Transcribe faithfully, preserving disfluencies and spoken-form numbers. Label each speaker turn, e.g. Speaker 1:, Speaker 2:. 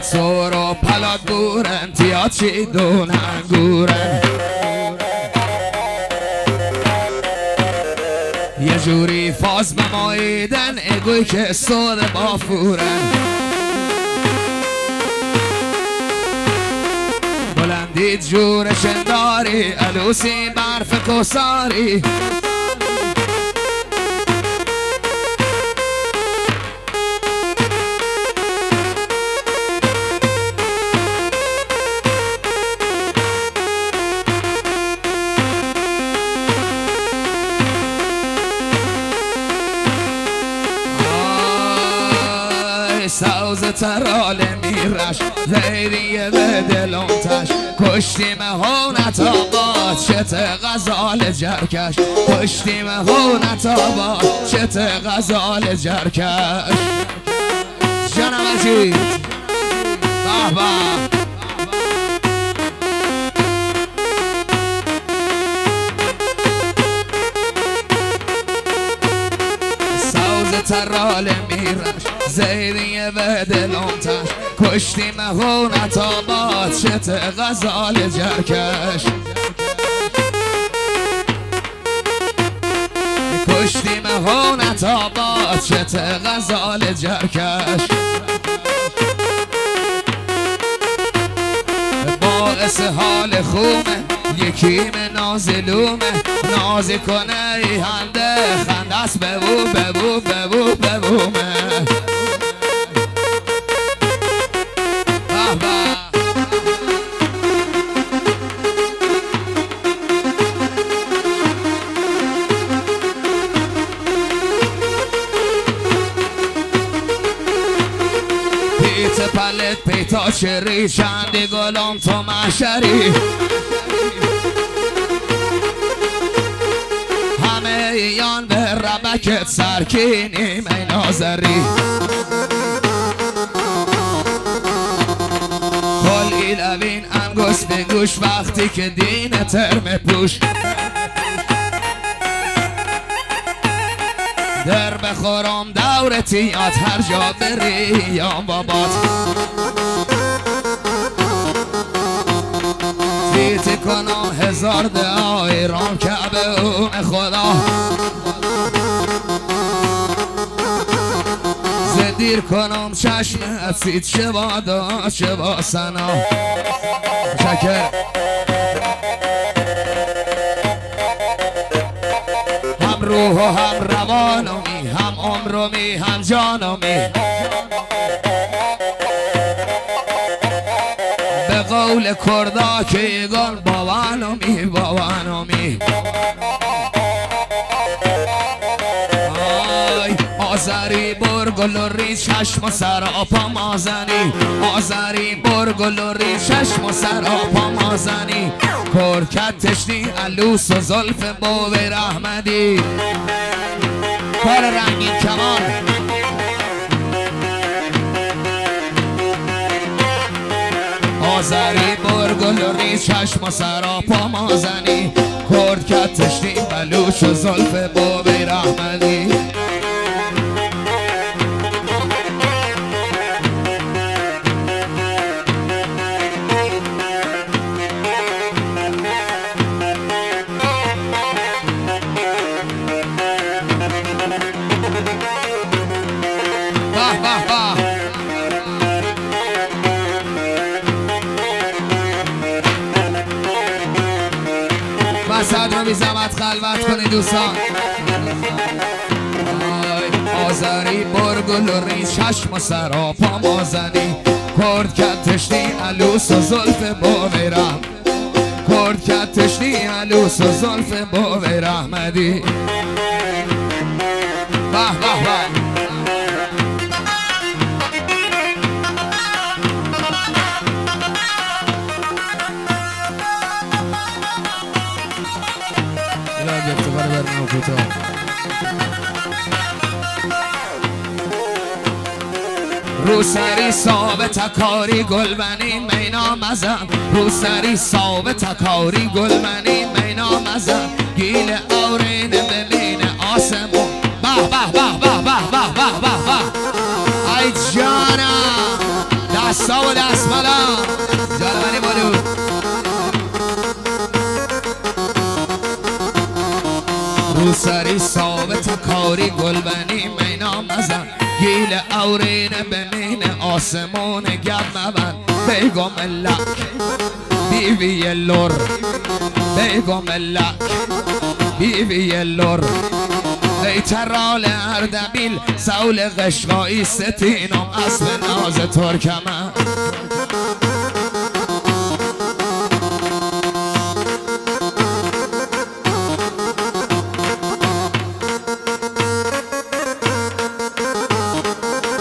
Speaker 1: پلات سور و پلات بورن تیات چی دون انگورن یه جوری فاز بماییدن اگوی که سود بافورن بلندید جور شنداری علوسی برف کساری سوز تراله میرش لیلیه به دلانتش کشتی مهونت آباد چت غزال جرکش کشتی مهونت آباد چت غزال جرکش جانم عزیز بابا سوز تراله میرش زیدیه به دلانتش کشتی مهونت آباد چت غزال جرکش کشتی مهونت آباد چت غزال جرکش باعث حال خومه یکیم نازلومه نازی کنه ای هنده خندست ببو ببو ببو ببومه پیت پلت پیتا چری چندی گلام تو محشری همه ایان به ربکت سرکینیم ای نازری خلی لبین انگوش به گوش وقتی که دین ترم پوش در بخورم دورتیات هر جا بری یا بابات تیتی کنم هزار دعا ایران کعبه اون خدا زدیر کنم چشم سید شبادا شبا سنا شکر هم روح و هم روانمی هم عمرمی هم جانمی به قول کردا که یگان باوانمی باوانمی آی آذری برگل و ریز چشم و سراپا مازنی آذری برگل و ریز چشم و سراپا مازنی کرکت تشنی علوس و زلف بوی رحمدی کار رنگین کمان آذری برگل و ریز چشم و سراپا مازنی کرکت تشنی علوس و زلف بوی رحمدی صد رو بی زحمت خلوت کنی دوستان آذری برگل و ریز چشم و سراپا مازنی کرد کت تشنی علوس و زلف بوی رحم کرد کت تشنی علوس و زلف بوی رحمدی به به به رو سری ثابت کاری گلبنین مینا مزن رو سری ثابت کاری گلبنین مینا مزن گیل آورین ببین آسمون به به به به به به به به به ای جانم دست دستا و دست بالا جانمانی بارو رو سری ثابت کاری گلبنی مینا مزن گیل اورین بنین آسمون گب مبن بگو ملک بیوی لور بگو ملک بیوی لور ای ترال اردبیل سول قشقایی ستینم اسب ناز ترکمن